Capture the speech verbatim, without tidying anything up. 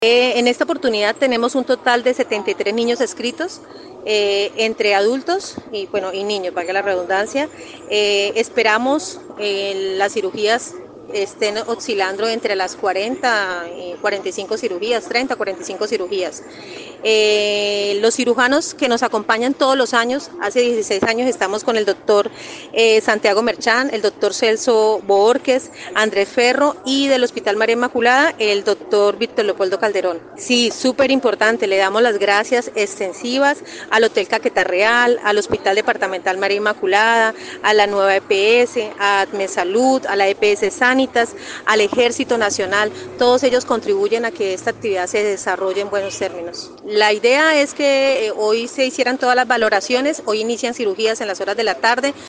Eh, en esta oportunidad tenemos un total de setenta y tres niños inscritos, eh, entre adultos y, bueno, y niños, valga la redundancia. Eh, esperamos eh, las cirugías estén oscilando entre las cuarenta y cuarenta y cinco cirugías, treinta a cuarenta y cinco cirugías. Eh, los cirujanos que nos acompañan todos los años, hace dieciséis años estamos con el doctor eh, Santiago Merchán, el doctor Celso Boorques, Andrés Ferro, y del Hospital María Inmaculada, el doctor Víctor Leopoldo Calderón. Sí, súper importante, le damos las gracias extensivas al Hotel Caquetá Real, al Hospital Departamental María Inmaculada, a la nueva E P S, a ADMESalud, a la E P S Sanitas, al Ejército Nacional. Todos ellos contribuyen a que esta actividad se desarrolle en buenos términos. La idea es que eh, hoy se hicieran todas las valoraciones, hoy inician cirugías en las horas de la tarde.